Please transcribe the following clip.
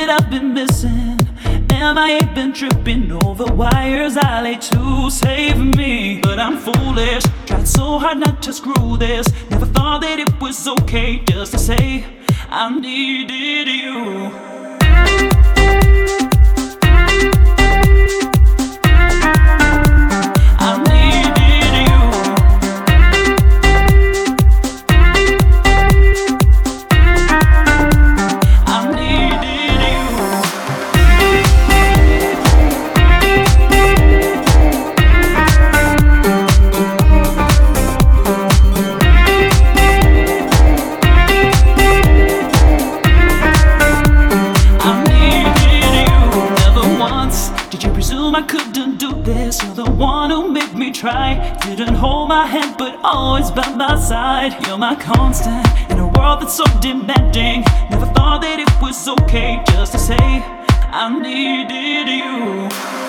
that I've been missing? Am I been tripping over wires I lay to save me? But I'm foolish, tried so hard not to screw this. Never thought that it was okay just to say I needed you. I couldn't do this. You're the one who made me try. Didn't hold my hand, but always by my side. You're my constant in a world that's so demanding. Never thought that it was okay just to say I needed you.